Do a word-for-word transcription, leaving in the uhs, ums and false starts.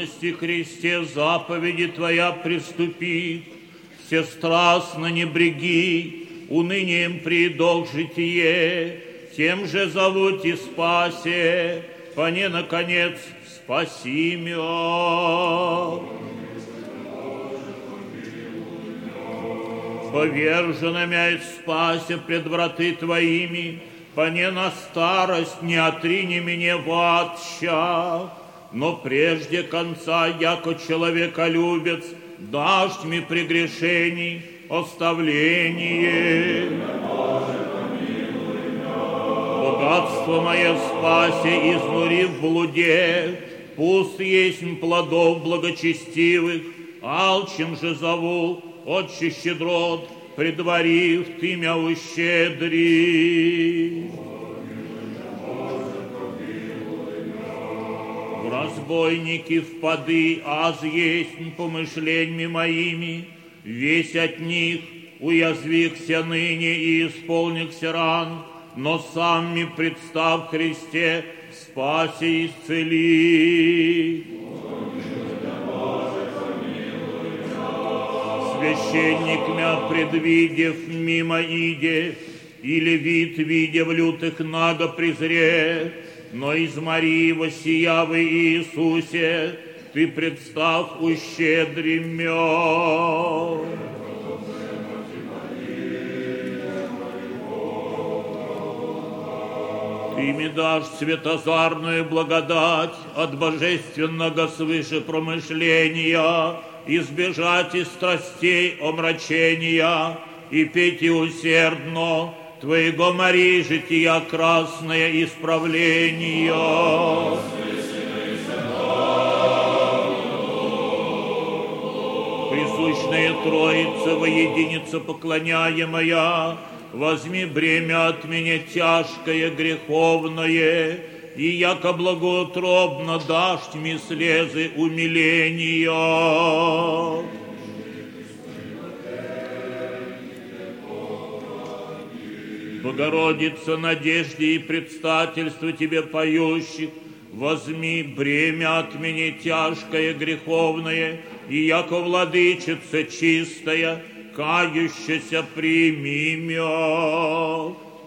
юности Христе заповеди Твоя приступи, всестрастно не бреги, унынием предолг житие, тем же зовут и спасе, поне, наконец, спаси мя. Поверженными спася пред враты Твоими, поне на старость не отрини меня в ад ща, но прежде конца, яко человеколюбец, дашь мне прегрешений оставление. Богатство мое спаси, изнури в блуде, пуст есть плодов благочестивых, алчим же зову, Отче щедрот, предварив ты мя ущедри. В разбойники впады, аз есть помышлениями моими, весь от них уязвихся ныне и исполнихся ран, но сам ми представ Христе, спаси и исцели. Священник мя предвидев мимо иде, и левит, видя в лютых наго презре, но из Марии воссиявы Иисусе, ты представ ущедри мя. Ты ми дашь светозарную благодать от божественного свыше промышления, избежать из страстей омрачения и петь усердно Твоего, Марии, жития красное исправление. Присущная Троица, воединица поклоняемая, возьми бремя от меня тяжкое, греховное, и яко благоутробно дашь мне слезы умиления. Богородица, надежде и предстательство Тебе поющих, возьми бремя от меня тяжкое, греховное, и яко владычица чистая, кающаяся прими мя.